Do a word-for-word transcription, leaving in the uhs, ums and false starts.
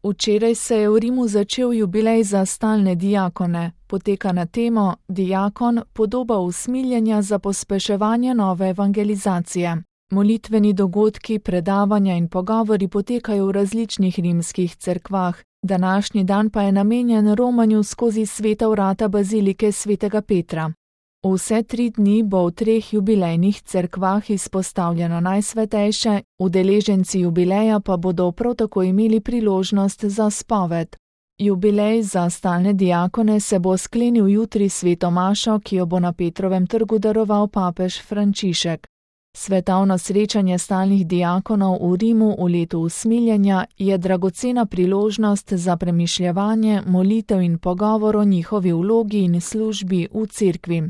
Včeraj se je v Rimu začel jubilej za stalne diakone, poteka na temo Diakon, podoba usmiljenja za pospeševanje nove evangelizacije. Molitveni dogodki, predavanja in pogovori potekajo v različnih rimskih cerkvah, današnji dan pa je namenjen romanju skozi sveta vrata bazilike svetega Petra. Vse tri dni bo v treh jubilejnih cerkvah izpostavljeno najsvetejše, udeleženci jubileja pa bodo prav tako imeli priložnost za spoved. Jubilej za stalne diakone se bo sklenil jutri s sveto mašo, ki jo bo na Petrovem trgu daroval papež Frančišek. Svetovno srečanje stalnih diakonov v Rimu v letu usmiljenja je dragocena priložnost za premišljevanje, molitev in pogovor o njihovi vlogi in službi v cerkvi.